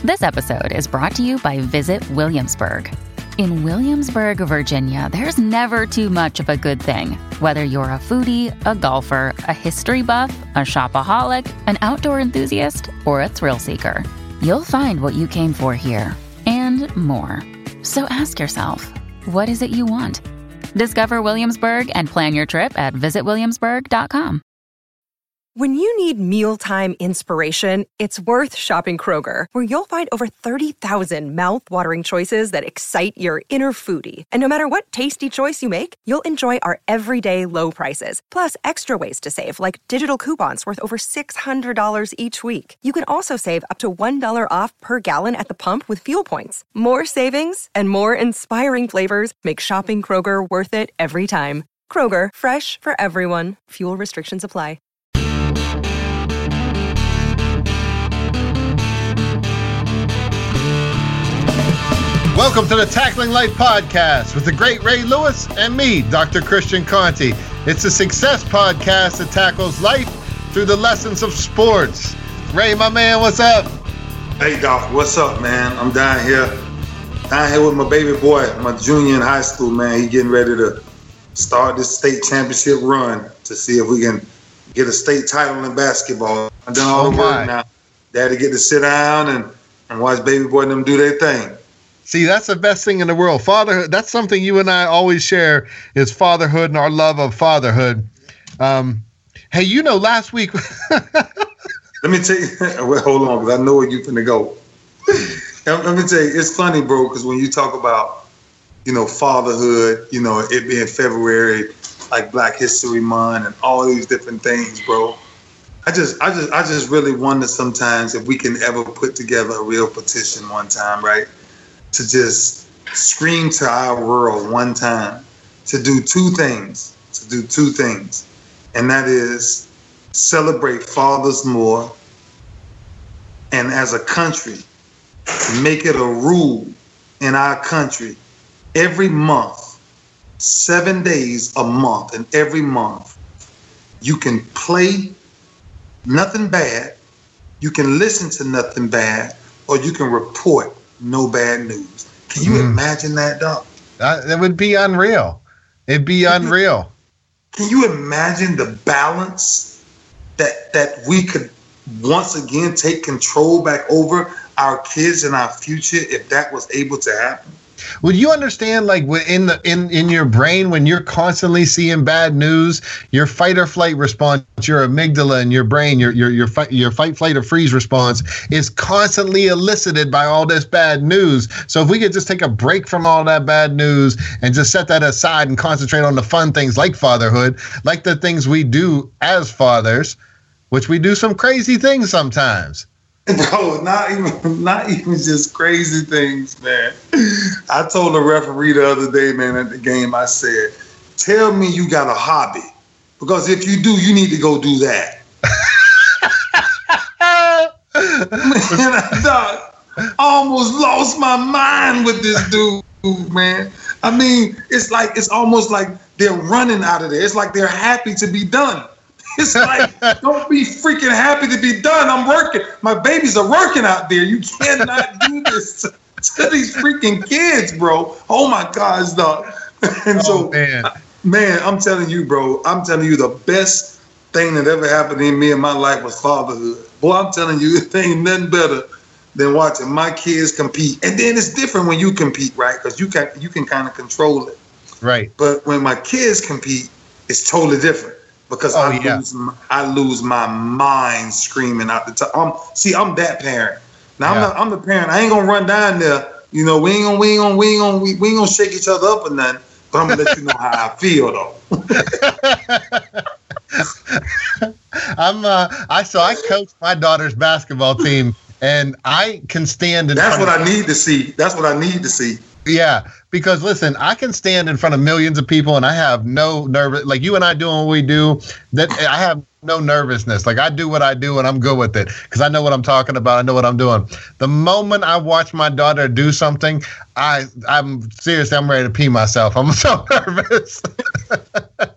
This episode is brought to you by Visit Williamsburg. In Williamsburg, Virginia, there's never too much of a good thing. Whether you're a foodie, a golfer, a history buff, a shopaholic, an outdoor enthusiast, or a thrill seeker, you'll find what you came for here and more. So ask yourself, what is it you want? Discover Williamsburg and plan your trip at visitwilliamsburg.com. When you need mealtime inspiration, it's worth shopping Kroger, where you'll find over 30,000 mouth-watering choices that excite your inner foodie. And no matter what tasty choice you make, you'll enjoy our everyday low prices, plus extra ways to save, like digital coupons worth over $600 each week. You can also save up to $1 off per gallon at the pump with fuel points. More savings and more inspiring flavors make shopping Kroger worth it every time. Kroger, fresh for everyone. Fuel restrictions apply. Welcome to the Tackling Life Podcast with the great Ray Lewis and me, Dr. Christian Conti. It's a success podcast that tackles life through the lessons of sports. Ray, my man, what's up? Hey, Doc, what's up, man? I'm down here with my baby boy, my junior in high school, man. He getting ready to start this state championship run to see if we can get a state title in basketball. I've done all the work now. Daddy get to sit down and watch baby boy and them do their thing. See, that's the best thing in the world. Fatherhood, that's something you and I always share, is fatherhood and our love of fatherhood. Hey, you know, last week... Let me tell you... Well, hold on, because I know where you're finna go. Let me tell you, it's funny, bro, because when you talk about, you know, fatherhood, you know, it being February, like Black History Month and all these different things, bro. I just really wonder sometimes if we can ever put together a real petition one time, right? To just scream to our world one time, to do two things, and that is celebrate fathers more, and as a country, make it a rule in our country every month, 7 days a month, and every month you can play nothing bad, you can listen to nothing bad, or you can report no bad news. Can you imagine that, Doc? That would be unreal. It'd be unreal. Can you imagine the balance that we could once again take control back over our kids and our future if that was able to happen? Would you understand, like, in your brain, when you're constantly seeing bad news, your fight or flight response, your amygdala in your brain, your fight, flight, or freeze response is constantly elicited by all this bad news. So if we could just take a break from all that bad news and just set that aside and concentrate on the fun things like fatherhood, like the things we do as fathers, which we do some crazy things sometimes. Bro, not even just crazy things, man. I told the referee the other day, man, at the game, I said, tell me you got a hobby. Because if you do, you need to go do that. Man, I almost lost my mind with this dude, man. I mean, it's almost like they're running out of there. It's like they're happy to be done. It's like, don't be freaking happy to be done. I'm working. My babies are working out there. You cannot do this to these freaking kids, bro. Oh, my gosh, dog. And man, I'm telling you, bro, the best thing that ever happened in me in my life was fatherhood. Boy, I'm telling you, it ain't nothing better than watching my kids compete. And then it's different when you compete, right? Because you can kind of control it. Right. But when my kids compete, it's totally different. Because I lose my mind screaming out the top. I'm that parent. Now I'm the parent. I ain't gonna run down there. You know, we ain't gonna shake each other up or nothing. But I'm gonna let you know how I feel though. I coach my daughter's basketball team, and I can stand in. That's what I need to see. Yeah, because listen, I can stand in front of millions of people and I have no nervous, like you and I doing what we do, that I have no nervousness. Like I do what I do and I'm good with it because I know what I'm talking about. I know what I'm doing. The moment I watch my daughter do something, I'm seriously, I'm ready to pee myself. I'm so nervous.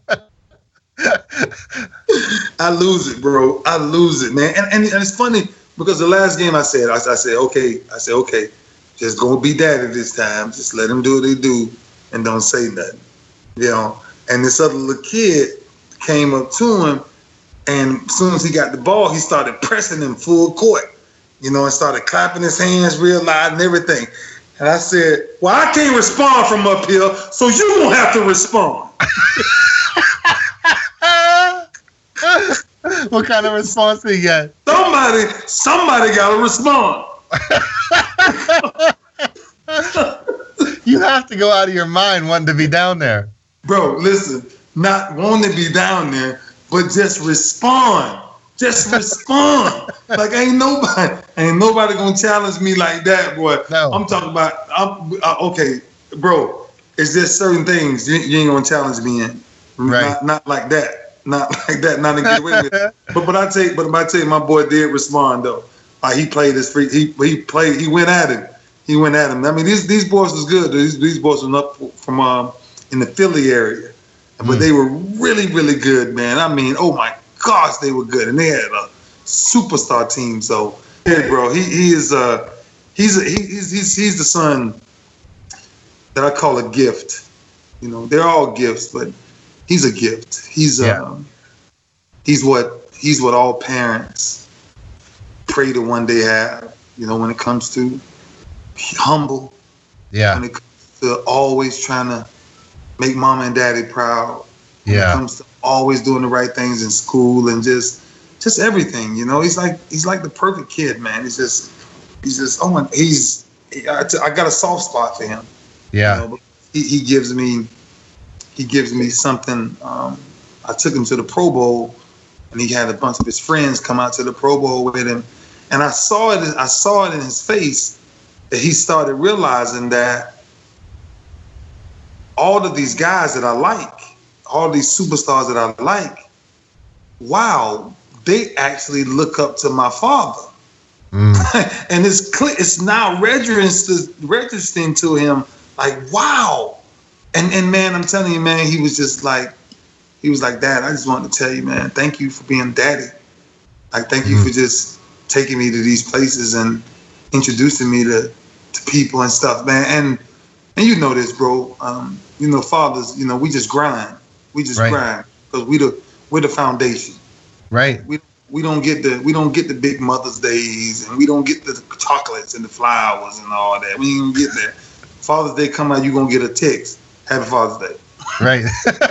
I lose it, bro. I lose it, man. And it's funny because the last game I said, okay, just go be daddy this time. Just let him do what they do and don't say nothing. You know, and this other little kid came up to him, and as soon as he got the ball, he started pressing him full court, you know, and started clapping his hands real loud and everything. And I said, well, I can't respond from up here, so you won't have to respond. What kind of response did he get? Somebody got to respond. You have to go out of your mind wanting to be down there. Bro, listen, not wanting to be down there, but just respond. Just respond. Like ain't nobody gonna challenge me like that, boy. No. I'm talking about. Okay, bro. It's just certain things you ain't gonna challenge me in. Right. Not like that. Not like that. Not to get away with it. But I tell you, my boy did respond though. He played his free. He went at him. I mean, these boys was good. These boys was up from in the Philly area, but they were really, really good, man. I mean, oh my gosh, they were good, and they had a superstar team. So, yeah, bro, he's the son that I call a gift. You know, they're all gifts, but he's a gift. He's what all parents pray to one day have. You know, when it comes to humble. Yeah. When it comes to always trying to make mama and daddy proud. When it comes to always doing the right things in school and just everything, you know. He's like the perfect kid, man. He's just I got a soft spot for him. Yeah. You know, he gives me something. I took him to the Pro Bowl, and he had a bunch of his friends come out to the Pro Bowl with him, and I saw it in his face that he started realizing that all of these guys that I like, all these superstars that I like, wow, they actually look up to my father. And it's now registering to him like, wow. And man, I'm telling you, man, he was like, Dad, I just wanted to tell you, man, thank you for being daddy. Like, thank you for just taking me to these places and introducing me to people and stuff, man. And you know this, bro. You know, fathers, you know, we just grind. We just grind because we're the foundation. Right. We don't get the big Mother's Days, and we don't get the chocolates and the flowers and all that. We ain't gonna get there. Father's Day come out, you gonna get a text. Happy Father's Day. Right.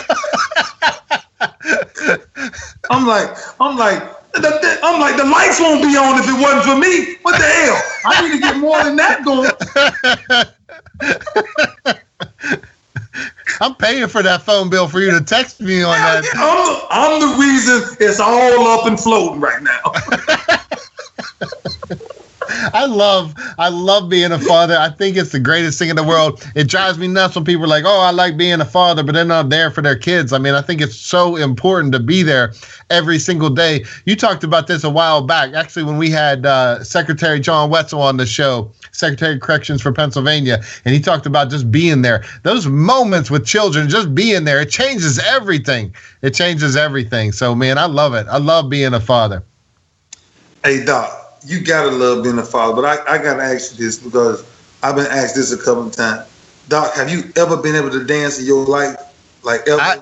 I'm like, the lights won't be on if it wasn't for me. What the hell? I need to get more than that going. I'm paying for that phone bill for you to text me on that. I'm the reason it's all up and floating right now. I love being a father. I think it's the greatest thing in the world. It drives me nuts when people are like, oh, I like being a father, but they're not there for their kids. I mean, I think it's so important to be there every single day. You talked about this a while back, actually, when we had Secretary John Wetzel on the show, Secretary of Corrections for Pennsylvania, and he talked about just being there. Those moments with children, just being there, it changes everything. It changes everything. So, man, I love it. I love being a father. Hey, Doc. You gotta love being a father, but I gotta ask you this because I've been asked this a couple of times. Doc, have you ever been able to dance in your life? Like ever?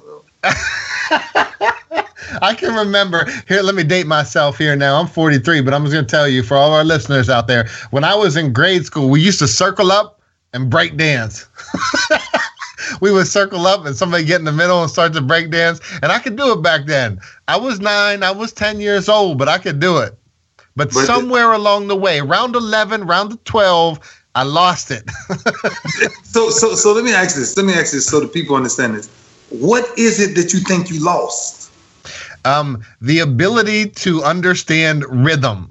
I can remember. Here, let me date myself here now. I'm 43, but I'm just gonna tell you for all our listeners out there, when I was in grade school, we used to circle up and break dance. We would circle up and somebody get in the middle and start to break dance, and I could do it back then. I was 9, I was 10 years old, but I could do it. But somewhere along the way, round 11, round 12, I lost it. So let me ask this. So the people understand this. What is it that you think you lost? The ability to understand rhythm.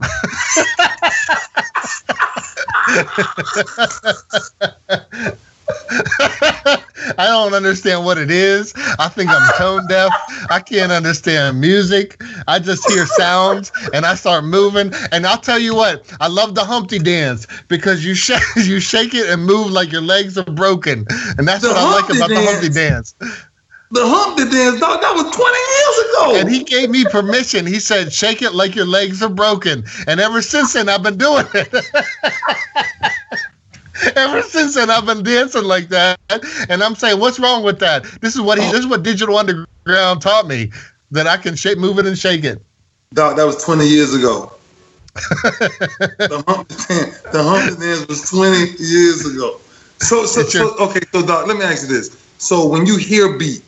I don't understand what it is. I think I'm tone deaf. I can't understand music. I just hear sounds and I start moving. And I'll tell you what, I love the Humpty dance because you shake it and move like your legs are broken. And that's what I like about the Humpty dance. The Humpty Dance, dog, that was 20 years ago. And he gave me permission. He said, shake it like your legs are broken. And ever since then, I've been doing it. Ever since then, I've been dancing like that. And I'm saying, what's wrong with that? This is what Digital Underground taught me, that I can move it and shake it. Dog, that was 20 years ago. The Humpty Dance was 20 years ago. So, okay, so Doc, let me ask you this. So when you hear beat,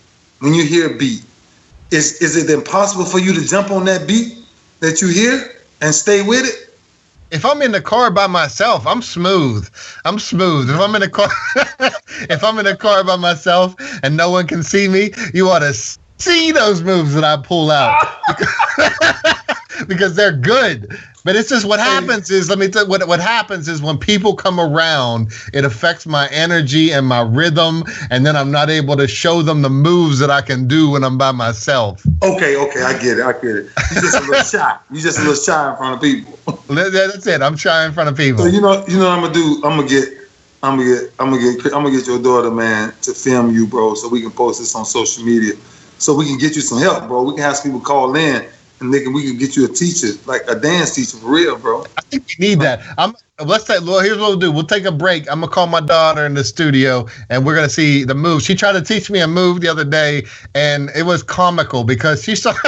is it impossible for you to jump on that beat that you hear and stay with it? If I'm in the car by myself, I'm smooth. If I'm in a car by myself and no one can see me, you ought to see those moves that I pull out. Because they're good. But it's just what happens is, let me tell you, what happens is when people come around, it affects my energy and my rhythm, and then I'm not able to show them the moves that I can do when I'm by myself. Okay, I get it. You're just a little shy. You're just a little shy in front of people. That's it. I'm shy in front of people. So you know what I'm gonna do? I'm gonna get your daughter, man, to film you, bro, so we can post this on social media, so we can get you some help, bro. We can have some people call in. And we can get you a teacher, like a dance teacher for real, bro. I think we need that. Here's what we'll do. We'll take a break. I'm gonna call my daughter in the studio, and we're gonna see the moves. She tried to teach me a move the other day, and it was comical because she saw.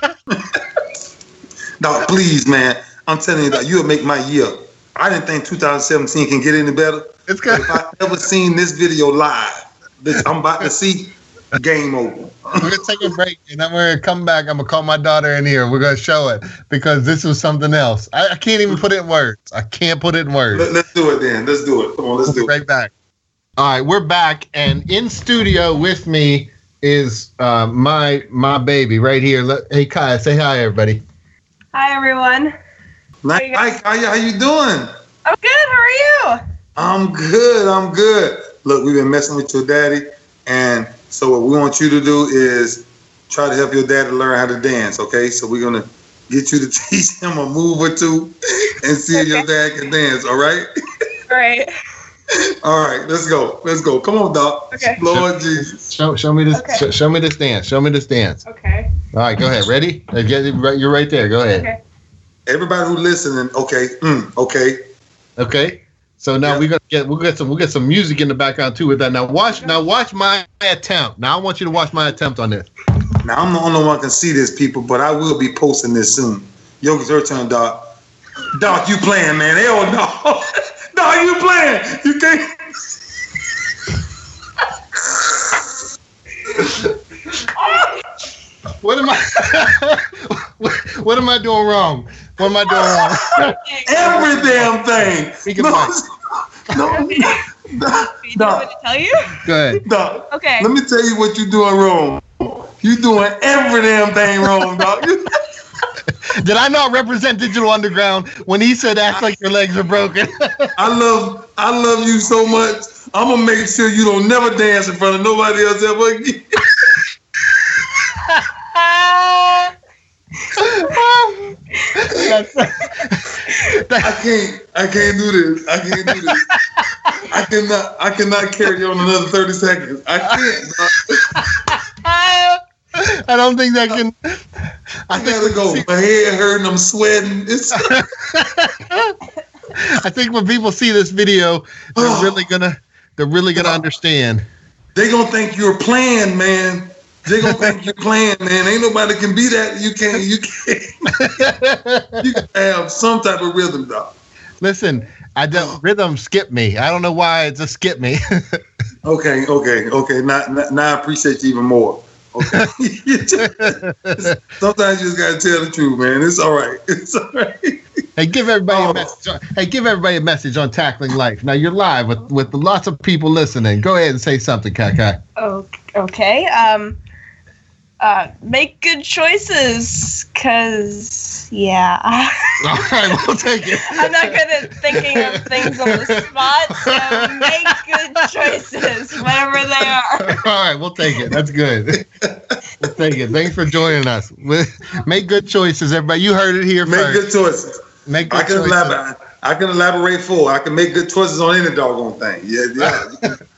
No, please, man. I'm telling you that you'll make my year. I didn't think 2017 can get any better. It's good. If I ever seen this video live, I'm about to see. Game over. We're going to take a break, and then we're going to come back. I'm going to call my daughter in here. We're going to show it because this was something else. I can't even put it in words. I can't put it in words. Let's do it then. Let's do it. Come on, let's do it. Right back. All right, we're back, and in studio with me is my baby right here. Hey, Kaya, say hi, everybody. Hi, everyone. Hi, Kaya. How you doing? I'm good. How are you? I'm good. Look, we've been messing with your daddy, and so what we want you to do is try to help your dad to learn how to dance, okay? So we're going to get you to teach him a move or two and see if your dad can dance, all right? All right. All right, let's go. Come on, Doc. Okay. Lord Jesus. Show me this. Okay. Show me this dance. Okay. All right, go ahead. Ready? You're right there. Go ahead. Okay. Everybody who's listening, okay. Okay. So now we'll get some music in the background too with that. Now watch my attempt. Now I want you to watch my attempt on this. Now I'm the only one can see this, people, but I will be posting this soon. Yo, it's your turn, Doc. Doc, you playing, man? Hell no. Doc, you playing? You can't. What am I doing wrong? Every damn thing. No. You want me to tell you? Go ahead. Doc, okay. Let me tell you what you're doing wrong. You're doing every damn thing wrong, Doc. Did I not represent Digital Underground when he said act like your legs are broken? I love you so much. I'm gonna make sure you don't never dance in front of nobody else ever again. I can't do this. I cannot carry on another 30 seconds. I can't. I don't think that can. I gotta go. My head hurting. I'm sweating. I think when people see this video, they're really gonna understand. They're gonna think you're playing, man. They're gonna think you're playing, man. Ain't nobody can be that. You can't. You can have some type of rhythm, Doc. Listen, rhythm skipped me. I don't know why it just skipped me. Okay. Now I appreciate you even more. Okay. Sometimes you just gotta tell the truth, man. It's all right. Hey, give everybody a message on Tackling Life. Now you're live with lots of people listening. Go ahead and say something, Kai. Okay. Make good choices, cause yeah. All right, we'll take it. I'm not good at thinking of things on the spot, so make good choices, whatever they are. All right, we'll take it. That's good. We'll take it. Thanks for joining us. Make good choices, everybody. You heard it here first. Make good choices. Make good choices. I can elaborate for. I can make good choices on any doggone thing. Yeah.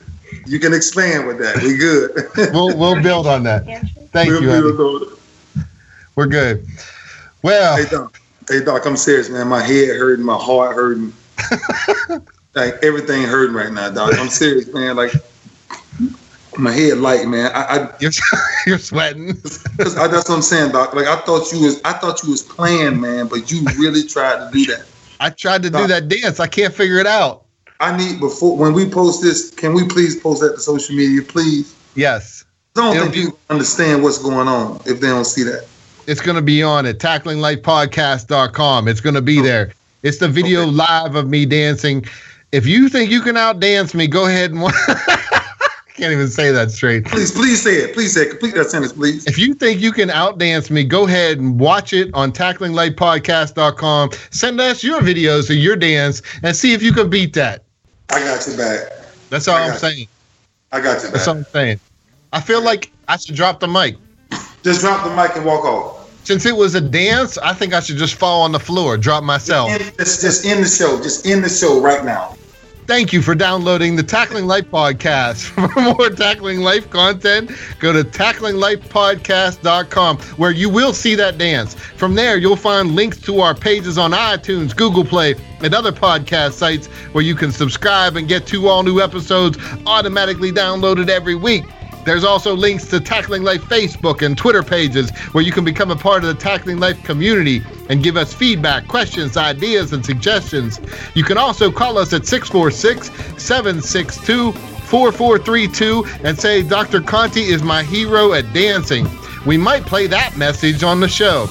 You can expand with that. We good. We'll build on that. Thank you, Eddie. We're good. Well, hey Doc, I'm serious, man. My head hurting, my heart hurting, like everything hurting right now, Doc. I'm serious, man. Like my head light, man. You're sweating. That's what I'm saying, Doc. Like I thought you was playing, man, but you really tried to do that. I tried to do that dance. I can't figure it out. I need when we post this, can we please post that to social media, please? Yes. I don't think people understand what's going on if they don't see that. It's going to be on at tacklinglifepodcast.com. It's going to be there. It's the video live of me dancing. If you think you can outdance me, go ahead and can't even say that straight. Please say it. Please say it. Complete that sentence, please. If you think you can outdance me, go ahead and watch it on tacklinglifepodcast.com. Send us your videos of your dance and see if you can beat that. I got you back. That's all I'm saying. I got you back. That's all I'm saying. I feel like I should drop the mic. Just drop the mic and walk off. Since it was a dance, I think I should just fall on the floor, drop myself. Just end the show. Just end the show right now. Thank you for downloading the Tackling Life podcast. For more Tackling Life content, go to tacklinglifepodcast.com, where you will see that dance. From there, you'll find links to our pages on iTunes, Google Play, and other podcast sites where you can subscribe and get 2 all new episodes automatically downloaded every week. There's also links to Tackling Life Facebook and Twitter pages where you can become a part of the Tackling Life community and give us feedback, questions, ideas, and suggestions. You can also call us at 646-762-4432 and say, Dr. Conti is my hero at dancing. We might play that message on the show.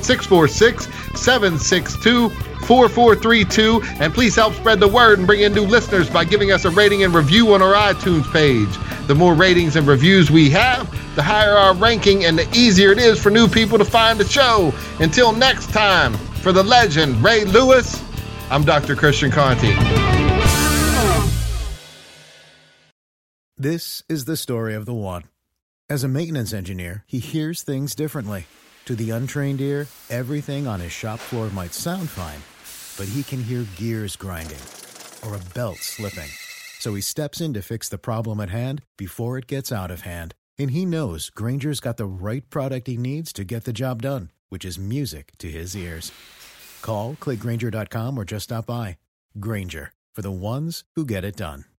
646-762-4432, and please help spread the word and bring in new listeners by giving us a rating and review on our iTunes page. The more ratings and reviews we have, the higher our ranking and the easier it is for new people to find the show. Until next time, for the legend Ray Lewis, I'm Dr. Christian Conti. This is the story of the one. As a maintenance engineer, he hears things differently. To the untrained ear, everything on his shop floor might sound fine, but he can hear gears grinding or a belt slipping. So he steps in to fix the problem at hand before it gets out of hand. And he knows Grainger's got the right product he needs to get the job done, which is music to his ears. Call, click Grainger.com, or just stop by. Grainger, for the ones who get it done.